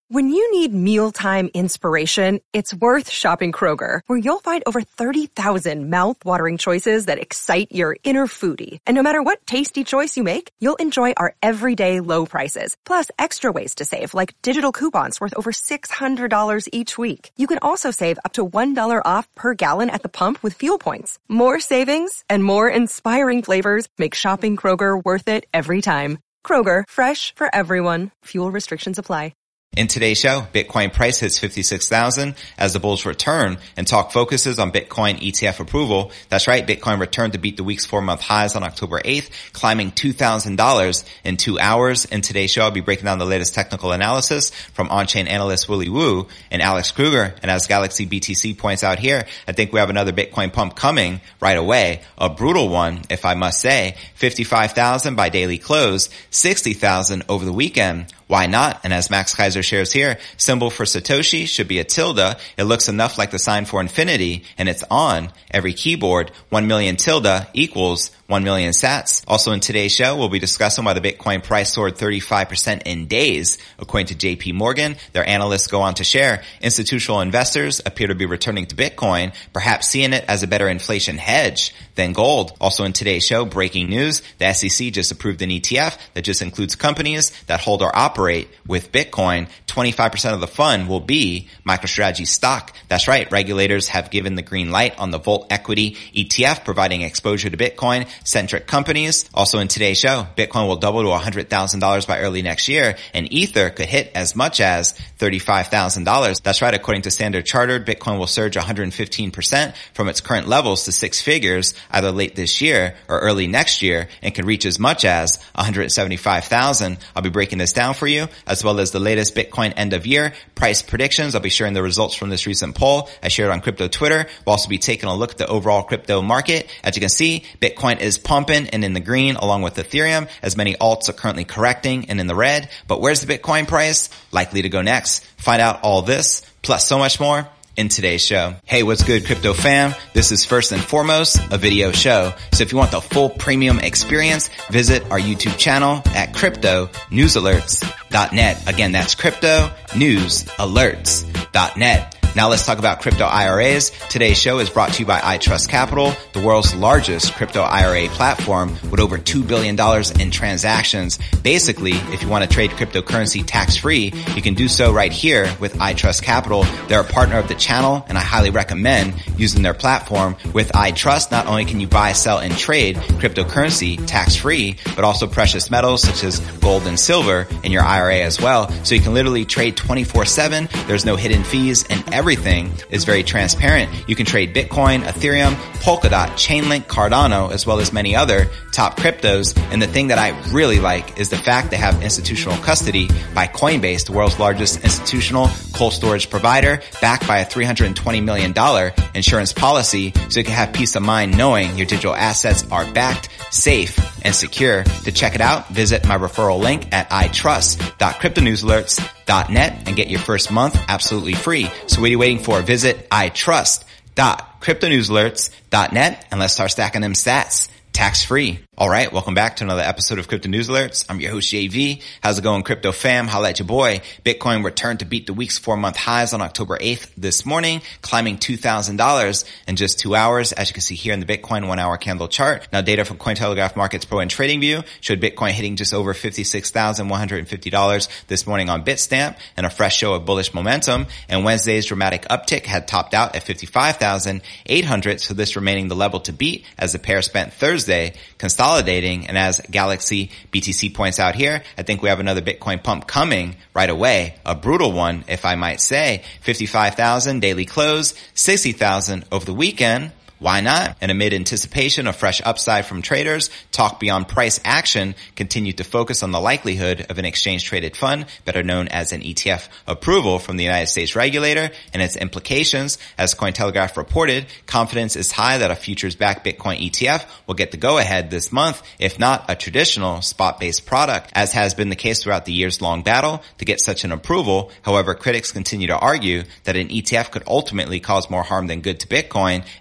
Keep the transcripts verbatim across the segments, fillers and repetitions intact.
When you need mealtime inspiration, it's worth shopping Kroger, where you'll find over thirty thousand mouth-watering choices that excite your inner foodie. And no matter what tasty choice you make, you'll enjoy our everyday low prices, plus extra ways to save, like digital coupons worth over six hundred dollars each week. You can also save up to one dollar off per gallon at the pump with fuel points. More savings and more inspiring flavors make shopping Kroger worth it every time. Kroger, fresh for everyone. Fuel restrictions apply. In today's show, Bitcoin price hits fifty-six thousand as the bulls return, and talk focuses on Bitcoin E T F approval. That's right, Bitcoin returned to beat the week's four-month highs on October eighth, climbing two thousand dollars in two hours. In today's show, I'll be breaking down the latest technical analysis from on-chain analyst Willy Woo and Alex Kruger. And as Galaxy B T C points out here, I think we have another Bitcoin pump coming right away. A brutal one, if I must say. fifty-five thousand by daily close, sixty thousand over the weekend. Why not? And as Max Kaiser shares here, symbol for Satoshi should be a tilde. It looks enough like the sign for infinity, and it's on every keyboard. One million tilde equals one million sats. Also in today's show, we'll be discussing why the Bitcoin price soared thirty-five percent in days. According to J P Morgan, their analysts go on to share institutional investors appear to be returning to Bitcoin, perhaps seeing it as a better inflation hedge than gold. Also in today's show, breaking news, the S E C just approved an E T F that just includes companies that hold or operate with Bitcoin. twenty-five percent of the fund will be MicroStrategy stock. That's right, regulators have given the green light on the Volt Equity E T F, providing exposure to Bitcoin centric companies. Also in today's show, Bitcoin will double to one hundred thousand dollars by early next year, and Ether could hit as much as thirty-five thousand dollars. That's right, according to Standard Chartered, Bitcoin will surge one hundred fifteen percent from its current levels to six figures either late this year or early next year, and can reach as much as one hundred seventy-five thousand. I'll be breaking this down for you, as well as the latest Bitcoin end of year price predictions. I'll be sharing the results from this recent poll I shared on Crypto Twitter. We'll also be taking a look at the overall crypto market. As you can see, Bitcoin is pumping and in the green along with Ethereum, as many alts are currently correcting and in the red. But where's the Bitcoin price likely to go next? Find out all this, plus so much more, in today's show. Hey, what's good, crypto fam? This is first and foremost a video show. So if you want the full premium experience, visit our YouTube channel at crypto news alerts dot net. Again, that's crypto news alerts dot net. Now let's talk about crypto I R As. Today's show is brought to you by iTrust Capital, the world's largest crypto I R A platform with over two billion dollars in transactions. Basically, if you want to trade cryptocurrency tax-free, you can do so right here with iTrust Capital. They're a partner of the channel, and I highly recommend using their platform. With iTrust, not only can you buy, sell, and trade cryptocurrency tax-free, but also precious metals such as gold and silver in your I R A as well. So you can literally trade twenty-four seven. There's no hidden fees, and everything is very transparent. You can trade Bitcoin, Ethereum, Polkadot, Chainlink, Cardano, as well as many other top cryptos. And the thing that I really like is the fact they have institutional custody by Coinbase, the world's largest institutional cold storage provider, backed by a three hundred twenty million dollars insurance policy, so you can have peace of mind knowing your digital assets are backed, safe, and secure. To check it out, visit my referral link at i trust dot crypto news alerts dot net and get your first month absolutely free. So what are you waiting for? Visit i trust dot crypto news alerts dot net and let's start stacking them sats tax-free. All right, welcome back to another episode of Crypto News Alerts. I'm your host, J V. How's it going, crypto fam? Holla at your boy. Bitcoin returned to beat the week's four-month highs on October eighth this morning, climbing two thousand dollars in just two hours, as you can see here in the Bitcoin one-hour candle chart. Now, data from Cointelegraph Markets Pro and TradingView showed Bitcoin hitting just over fifty-six thousand one hundred fifty dollars this morning on Bitstamp, and a fresh show of bullish momentum. And Wednesday's dramatic uptick had topped out at fifty-five thousand eight hundred dollars, so this remaining the level to beat as the pair spent Thursday consolidating. And as Galaxy B T C points out here, I think we have another Bitcoin pump coming right away. A brutal one, if I might say. fifty-five thousand daily close, sixty thousand over the weekend. Why not? And amid anticipation of fresh upside from traders, talk beyond price action continued to focus on the likelihood of an exchange-traded fund, better known as an E T F approval from the United States regulator, and its implications. As Cointelegraph reported, confidence is high that a futures-backed Bitcoin E T F will get the go-ahead this month, if not a traditional spot-based product, as has been the case throughout the years-long battle to get such an approval. However, critics continue to argue that an E T F could ultimately cause more harm than good to Bitcoin, and in particular,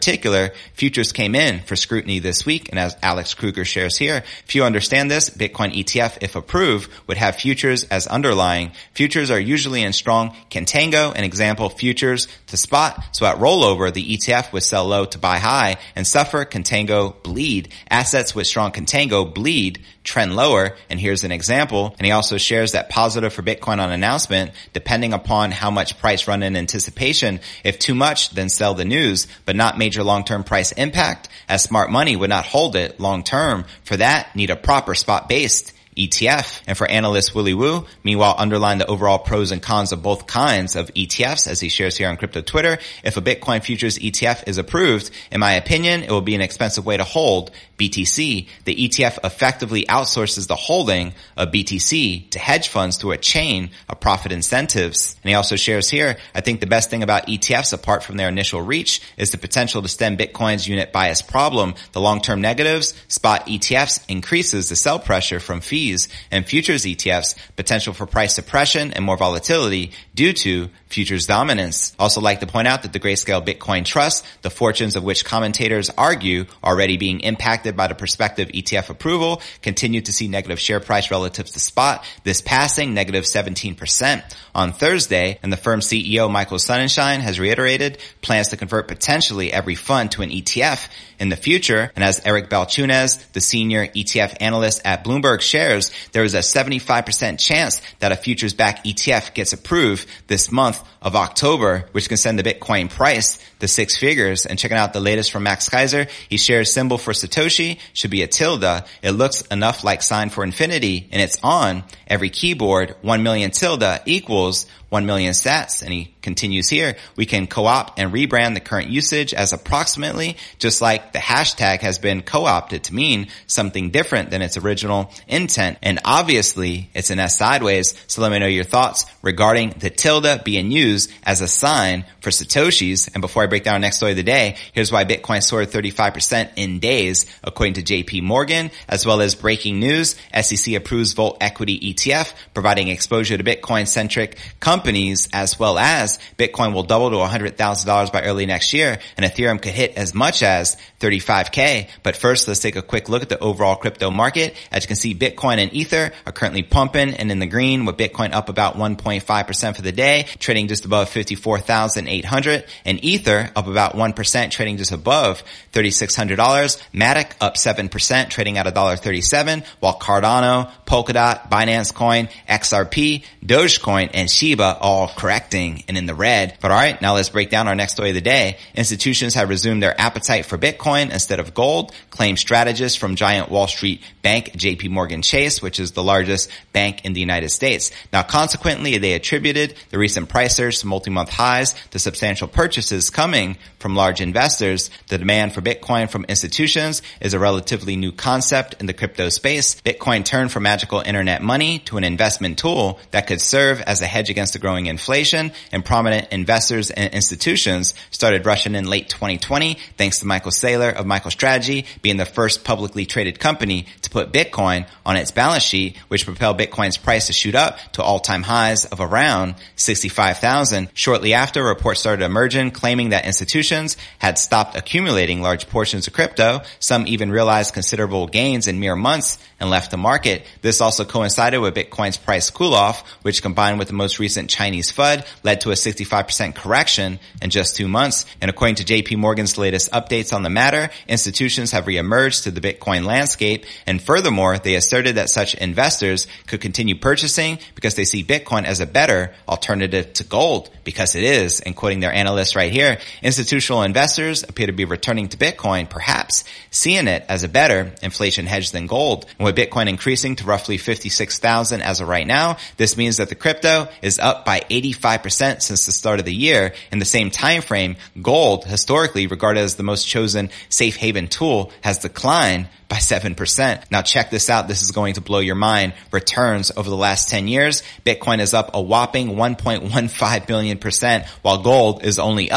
particular, futures came in for scrutiny this week, and as Alex Kruger shares here, if you understand this, Bitcoin E T F, if approved, would have futures as underlying. Futures are usually in strong contango, an example, futures to spot. So at rollover, the E T F would sell low to buy high and suffer contango bleed. Assets with strong contango bleed, trend lower, and here's an example. And he also shares that positive for Bitcoin on announcement, depending upon how much price run in anticipation. If too much, then sell the news, but not major long-term price impact, as smart money would not hold it long-term. For that, need a proper spot-based E T F. And for analyst Willy Woo, meanwhile, underline the overall pros and cons of both kinds of E T Fs, as he shares here on Crypto Twitter. If a Bitcoin futures E T F is approved, in my opinion, it will be an expensive way to hold B T C. The E T F effectively outsources the holding of B T C to hedge funds through a chain of profit incentives. And he also shares here, I think the best thing about E T Fs, apart from their initial reach, is the potential to stem Bitcoin's unit bias problem. The long-term negatives, spot E T Fs increases the sell pressure from fees, and futures E T Fs, potential for price suppression and more volatility due to futures dominance. Also like to point out that the Grayscale Bitcoin Trust, the fortunes of which commentators argue are already being impacted by the prospective E T F approval, continue to see negative share price relative to spot, this passing negative seventeen percent on Thursday, and the firm's C E O Michael Sonnenschein has reiterated plans to convert potentially every fund to an E T F in the future. And as Eric Balchunas, the senior E T F analyst at Bloomberg, shares, there is a seventy-five percent chance that a futures-backed E T F gets approved this month of October, which can send the Bitcoin price to six figures. And checking out the latest from Max Kaiser, he shares symbol for Satoshi should be a tilde. It looks enough like sign for infinity, and it's on every keyboard. One million tilde equals one million sats. And he continues here, we can co-opt and rebrand the current usage as approximately, just like the hashtag has been co-opted to mean something different than its original intent. And obviously, it's an S sideways. So let me know your thoughts regarding the tilde being used as a sign for Satoshis. And before I break down our next story of the day, here's why Bitcoin soared thirty-five percent in days, according to J P Morgan, as well as breaking news. S E C approves Volt Equity E T F, providing exposure to Bitcoin-centric companies, as well as Bitcoin will double to one hundred thousand dollars by early next year, and Ethereum could hit as much as thirty-five K. But first, let's take a quick look at the overall crypto market. As you can see, Bitcoin and Ether are currently pumping and in the green, with Bitcoin up about one point five percent for the day, trading just above fifty-four thousand eight hundred, and Ether up about one percent, trading just above three thousand six hundred dollars. Matic up seven percent, trading at one dollar thirty-seven, while Cardano, Polkadot, Binance Coin, X R P, Dogecoin, and Shiba all correcting and in the red. But all right, now let's break down our next story of the day. Institutions have resumed their appetite for Bitcoin instead of gold, claim strategists from giant Wall Street bank J P Morgan Chase, which is the largest bank in the United States. Now, consequently, they attributed the recent price surge to multi-month highs to substantial purchases coming from large investors. The demand for Bitcoin from institutions is a relatively new concept in the crypto space. Bitcoin turned from magical internet money to an investment tool that could serve as a hedge against the growing inflation, and prominent investors and institutions started rushing in late twenty twenty, thanks to Michael Saylor of MicroStrategy being the first publicly traded company to put Bitcoin on its balance sheet, which propelled Bitcoin's price to shoot up to all-time highs of around sixty-five thousand. Shortly after, reports started emerging claiming that institutions had stopped accumulating large portions of crypto. Some even realized considerable gains in mere months and left the market. This also coincided with Bitcoin's price cool-off, which combined with the most recent Chinese F U D led to a sixty-five percent correction in just two months. And according to J P Morgan's latest updates on the matter, institutions have reemerged to the Bitcoin landscape, and furthermore, they asserted that such investors could continue purchasing because they see Bitcoin as a better alternative to gold, because it is. And quoting their analysts right here, institutional investors appear to be returning to Bitcoin, perhaps seeing it as a better inflation hedge than gold. And with Bitcoin increasing to roughly fifty-six thousand as of right now, this means that the crypto is up by eighty-five percent since the start of the year. In the same time frame, gold, historically regarded as the most chosen safe haven tool, has declined by seven percent. Now check this out. This is going to blow your mind. Returns over the last ten years, Bitcoin is up a whopping one point one five billion percent, while gold is only up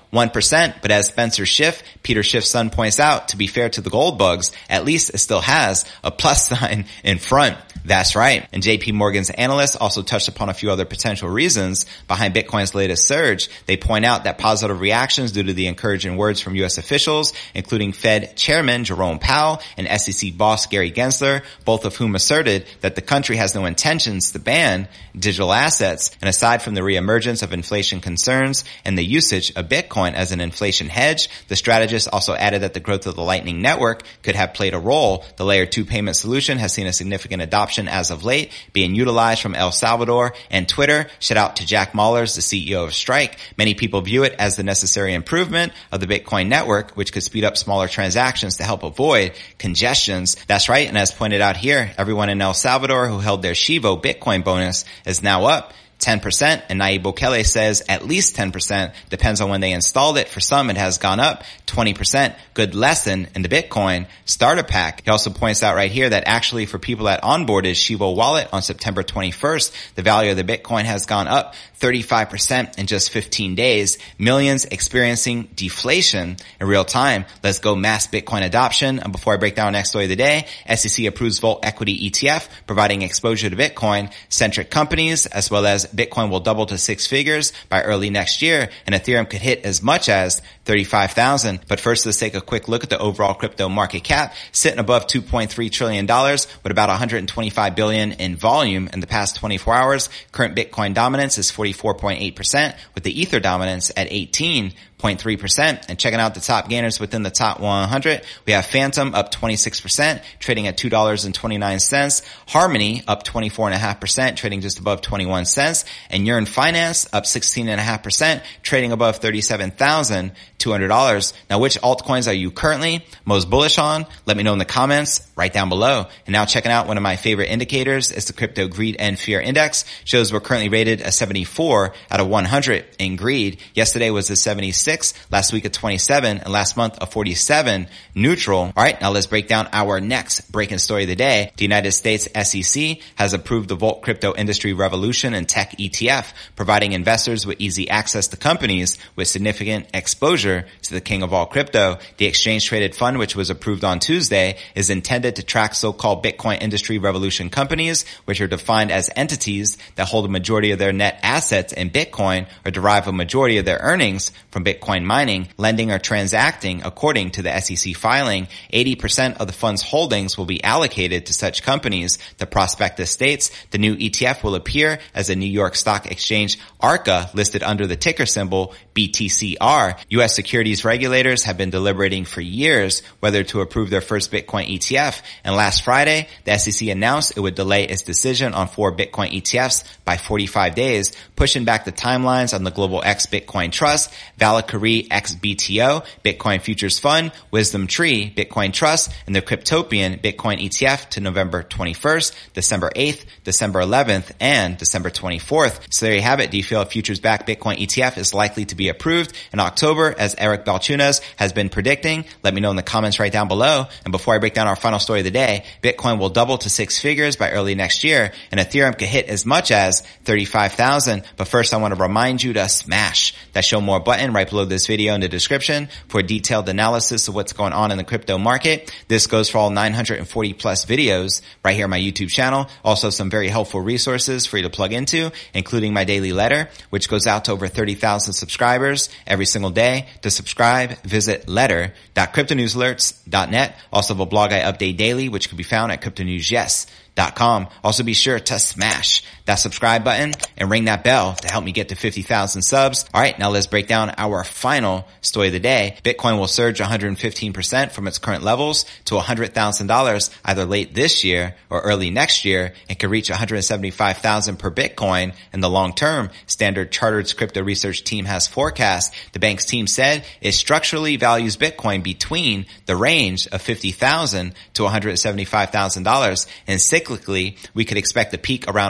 one percent, but as Spencer Schiff, Peter Schiff's son, points out, to be fair to the gold bugs, at least it still has a plus sign in front. That's right. And J P Morgan's analysts also touched upon a few other potential reasons behind Bitcoin's latest surge. They point out that positive reactions due to the encouraging words from U S officials, including Fed Chairman Jerome Powell and S E C boss Gary Gensler, both of whom asserted that the country has no intentions to ban digital assets. And aside from the reemergence of inflation concerns and the usage of Bitcoin as an inflation hedge, the strategist also added that the growth of the Lightning Network could have played a role. The layer two payment solution has seen a significant adoption as of late, being utilized from El Salvador and Twitter. Shout out to Jack Mallers, the C E O of Strike. Many people view it as the necessary improvement of the Bitcoin network, which could speed up smaller transactions to help avoid congestions. That's right. And as pointed out here, everyone in El Salvador who held their Shivo Bitcoin bonus is now up ten percent, and Nayib Bukele says at least ten percent. Depends on when they installed it. For some, it has gone up twenty percent. Good lesson in the Bitcoin starter pack. He also points out right here that actually for people that onboarded Shivo Wallet on September twenty-first, the value of the Bitcoin has gone up thirty-five percent in just fifteen days. Millions experiencing deflation in real time. Let's go mass Bitcoin adoption. And before I break down our next story of the day, S E C approves Volt Equity E T F, providing exposure to Bitcoin-centric companies, as well as Bitcoin will double to six figures by early next year, and Ethereum could hit as much as thirty-five thousand. But first, let's take a quick look at the overall crypto market cap, sitting above two point three trillion dollars with about one hundred twenty-five billion dollars in volume in the past twenty-four hours. Current Bitcoin dominance is forty-four point eight percent, with the Ether dominance at eighteen point three percent. And checking out the top gainers within the top one hundred, we have Phantom up twenty-six percent, trading at two dollars and twenty-nine cents. Harmony up twenty-four point five percent, trading just above twenty-one cents. And Yearn Finance up sixteen point five percent, trading above thirty-seven thousand two hundred dollars. Now, which altcoins are you currently most bullish on? Let me know in the comments right down below. And now checking out one of my favorite indicators is the Crypto Greed and Fear Index. Shows we're currently rated a seventy-four out of one hundred in greed. Yesterday was a seventy-six, last week a twenty-seven, and last month a forty-seven neutral. All right, now let's break down our next breaking story of the day. The United States S E C has approved the Volt Crypto Industry Revolution and Tech E T F, providing investors with easy access to companies with significant exposure to the king of all crypto. The exchange-traded fund, which was approved on Tuesday, is intended to track so-called Bitcoin Industry Revolution companies, which are defined as entities that hold a majority of their net assets in Bitcoin or derive a majority of their earnings from Bitcoin mining, lending, or transacting. According to the S E C filing, eighty percent of the fund's holdings will be allocated to such companies. The prospectus states the new E T F will appear as a New York Stock Exchange ARCA, listed under the ticker symbol B T C R. U S securities regulators have been deliberating for years whether to approve their first Bitcoin E T F, and last Friday, the S E C announced it would delay its decision on four Bitcoin E T Fs by forty-five days, pushing back the timelines on the Global X Bitcoin Trust, Valkyrie X B T O, Bitcoin Futures Fund, Wisdom Tree Bitcoin Trust, and the Cryptopian Bitcoin E T F to November twenty-first, December eighth, December eleventh, and December twenty-fourth. So there you have it. Do you feel a futures-backed Bitcoin E T F is likely to be approved in October, as Eric Balchunas has been predicting? Let me know in the comments right down below. And before I break down our final story of the day, Bitcoin will double to six figures by early next year, and Ethereum could hit as much as thirty-five thousand. But first, I want to remind you to smash that show more button right below this video in the description for a detailed analysis of what's going on in the crypto market. This goes for all nine hundred forty plus videos right here on my YouTube channel. Also, some very helpful resources for you to plug into, including my daily letter, which goes out to over thirty thousand subscribers every single day. To subscribe, visit letter dot crypto news alerts dot net. Also have a blog I update daily, which can be found at crypto news yes dot com. Also be sure to smash that subscribe button and ring that bell to help me get to fifty thousand subs. All right, now let's break down our final story of the day. Bitcoin will surge one hundred fifteen percent from its current levels to one hundred thousand dollars either late this year or early next year, and could reach one hundred seventy-five thousand dollars per Bitcoin in the long term. Standard Chartered's crypto research team has forecast. The bank's team said it structurally values Bitcoin between the range of fifty thousand dollars to one hundred seventy-five thousand dollars, and cyclically we could expect a peak around one hundred thousand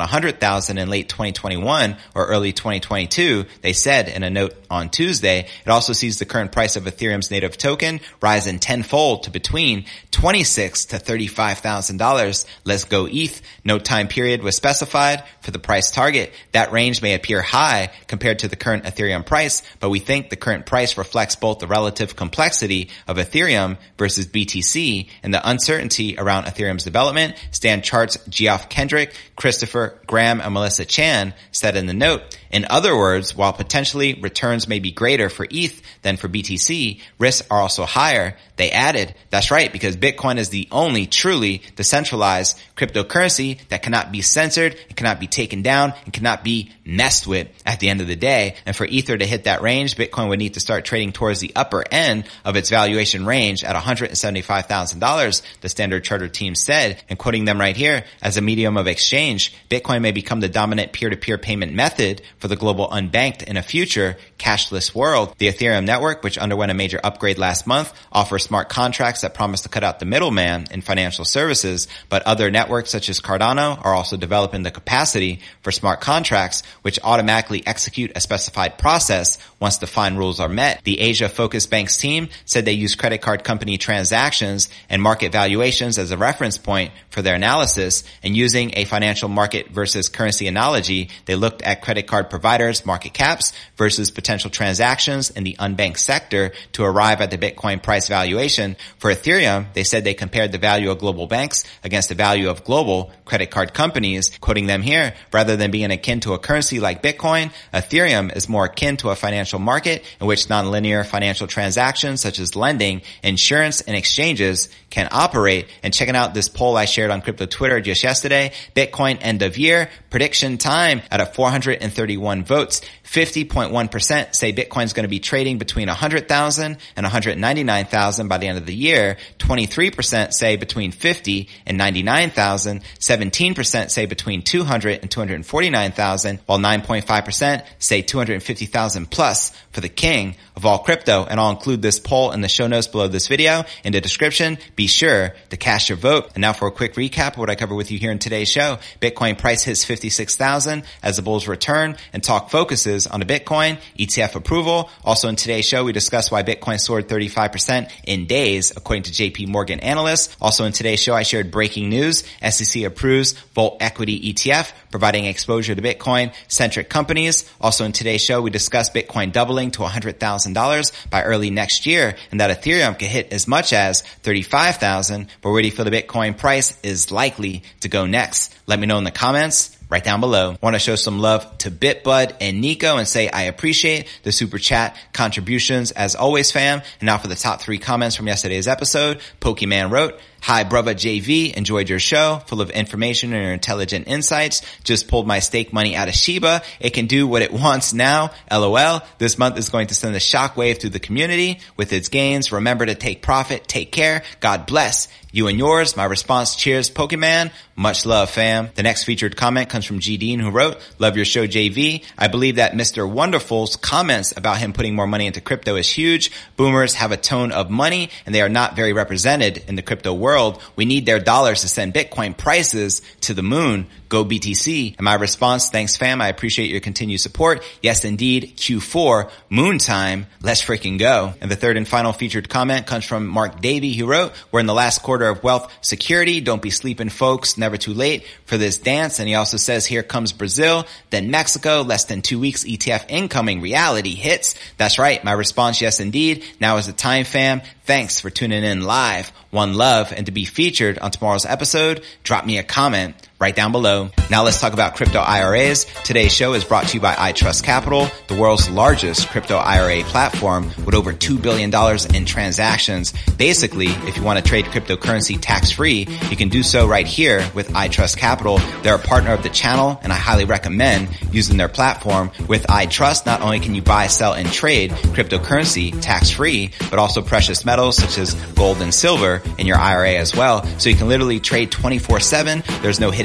thousand in late twenty twenty-one or early twenty twenty-two, they said in a note on Tuesday. It also sees the current price of Ethereum's native token rise in tenfold to between twenty-six thousand to thirty-five thousand dollars. Let's go E T H. No time period was specified for the price target. That range may appear high compared to the current Ethereum price, but we think the current price reflects both the relative complexity of Ethereum versus B T C and the uncertainty around Ethereum's development. Stan Chart's Geoff Kendrick, Christopher Graham, and Melissa Chan said in the note. In other words, while potentially returns may be greater for E T H than for B T C, risks are also higher. They added, that's right, because Bitcoin is the only truly decentralized cryptocurrency that cannot be censored, it cannot be taken down, and cannot be messed with at the end of the day. And for Ether to hit that range, Bitcoin would need to start trading towards the upper end of its valuation range at one hundred seventy-five thousand dollars, the Standard Chartered team said, and quoting them right here, as a medium of exchange, Bitcoin may become the dominant peer-to-peer payment method for the global unbanked in a future cashless world. The Ethereum network, which underwent a major upgrade last month, offers smart contracts that promise to cut out the middleman in financial services, but other networks such as Cardano are also developing the capacity for smart contracts which automatically execute a specified process once defined rules are met. The Asia-focused banks team said they use credit card company transactions and market valuations as a reference point for their analysis, and using a financial market versus currency analogy, they looked at credit card providers' market caps versus potential transactions in the unbanked sector to arrive at the Bitcoin price valuation. For Ethereum, they said they compared the value of global banks against the value of global credit card companies. Quoting them here, rather than being akin to a currency like Bitcoin, Ethereum is more akin to a financial market in which nonlinear financial transactions such as lending, insurance, and exchanges can operate. And checking out this poll I shared on Crypto Twitter just yesterday, Bitcoin end of year prediction time out of four hundred thirty-one votes, fifty point one percent say Bitcoin's going to be trading between one hundred thousand and one hundred ninety-nine thousand by the end of the year. twenty-three percent say between fifty and ninety-nine thousand. seventeen percent say between two hundred and two hundred forty-nine thousand, while nine point five percent say two hundred fifty thousand plus for the king of all crypto. And I'll include this poll in the show notes below this video in the description. Be sure to cast your vote. And now for a quick recap of what I covered with you here in today's show. Bitcoin price hits fifty-six thousand as the bulls return, and talk focuses on the Bitcoin E T F approval. Also in today's show, we discussed why Bitcoin soared thirty-five percent in days, according to J P Morgan analysts. Also in today's show, I shared breaking news. S E C approves Volt Equity E T F, providing exposure to Bitcoin-centric companies. Also in today's show, we discussed Bitcoin doubling to one hundred thousand dollars by early next year, and that Ethereum could hit as much as thirty-five thousand, but where do you feel the Bitcoin price is likely to go next? Let me know in the comments right down below. Want to show some love to BitBud and Nico and say I appreciate the super chat contributions as always, fam. And now for the top three comments from yesterday's episode. Pokemon wrote, "Hi, brother J V. Enjoyed your show. Full of information and intelligent insights. Just pulled my stake money out of Shiba. It can do what it wants now. LOL. This month is going to send a shockwave through the community with its gains. Remember to take profit. Take care. God bless you and yours." My response, cheers, Pokemon. Much love, fam. The next featured comment comes from G Dean, who wrote, "Love your show, J V. I believe that Mister Wonderful's comments about him putting more money into crypto is huge. Boomers have a ton of money and they are not very represented in the crypto world. We need their dollars to send Bitcoin prices to the moon. Go B T C." And my response, thanks, fam. I appreciate your continued support. Yes, indeed. Q four, moon time. Let's freaking go. And the third and final featured comment comes from Mark Davey, who wrote, "We're in the last quarter of wealth security. Don't be sleeping, folks. Never too late for this dance." And he also says, "Here comes Brazil, then Mexico. Less than two weeks, E T F incoming. Reality hits." That's right. My response, yes, indeed. Now is the time, fam. Thanks for tuning in live. One love. And to be featured on tomorrow's episode, drop me a comment right down below. Now let's talk about crypto I R As. Today's show is brought to you by iTrust Capital, the world's largest crypto I R A platform with over two billion dollars in transactions. Basically, if you want to trade cryptocurrency tax-free, you can do so right here with iTrust Capital. They're a partner of the channel, and I highly recommend using their platform. With iTrust, not only can you buy, sell, and trade cryptocurrency tax-free, but also precious metals such as gold and silver in your I R A as well. So you can literally trade twenty-four seven. There's no hidden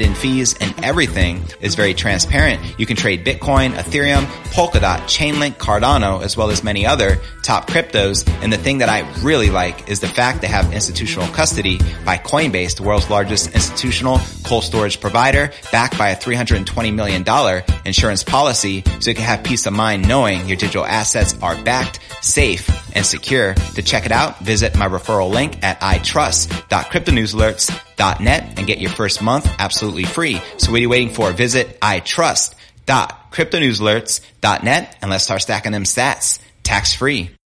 hidden fees, and everything is very transparent. You can trade Bitcoin, Ethereum, Polkadot, Chainlink, Cardano, as well as many other top cryptos. And the thing that I really like is the fact they have institutional custody by Coinbase, the world's largest institutional cold storage provider, backed by a three hundred twenty million dollars insurance policy, so you can have peace of mind knowing your digital assets are backed, safe, and secure. To check it out, visit my referral link at i trust dot crypto news alerts dot net and get your first month absolutely free. So what are you waiting for? Visit i trust dot crypto news alerts dot net and let's start stacking them sats tax free.